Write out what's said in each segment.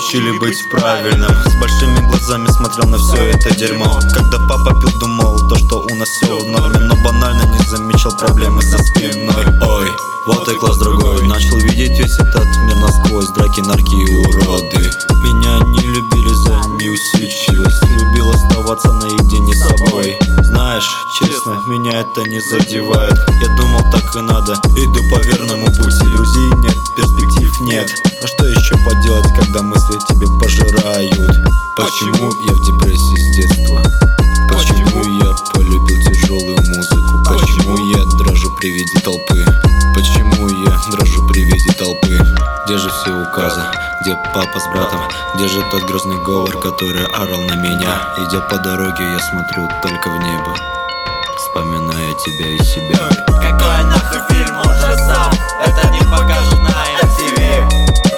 учили быть правильным. С большими глазами смотрел на все это дерьмо. Когда папа пил, думал то, что у нас все в норме, но банально не замечал проблемы за спиной. Ой, вот и класс другой. Начал видеть весь этот мир насквозь. Драки, нарки и уроды. Меня не любили за неусидчивость. Любил оставаться наедине с собой. Знаешь, честно, меня это не задевает. Я думал, так и надо. Иду по верному пути. Иллюзий нет, перспектив нет. А что еще поделать, когда мысли тебе пожирают? Почему я в депрессии с детства? Почему я полюбил тяжелую музыку? Почему я дрожу при виде толпы? Почему я дрожу при виде толпы? Где же все указы? Где папа с братом? Где же тот грозный говор, который орал на меня? Идя по дороге, я смотрю только в небо, вспоминая тебя и себя. Какой нахуй фильм ужасов? Это не покажут на MTV.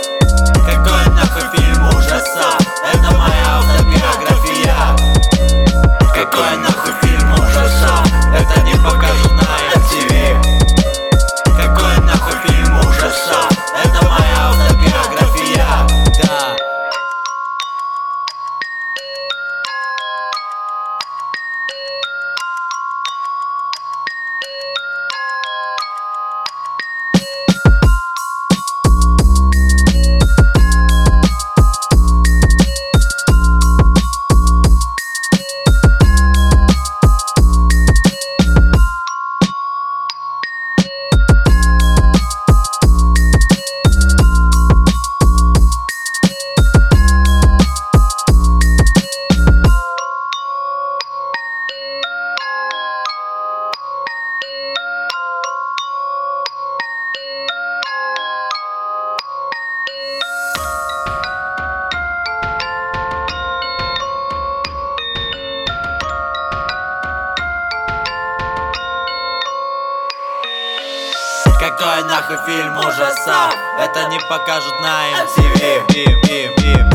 Какой нахуй фильм ужасов? Это моя автобиография. Какой нахуй фильм ужасов? Это не покажут на MTV. Какой нахуй фильм ужасов? Это моя автобиография. Да. Какой нахуй фильм ужасов? Это не покажут на MTV.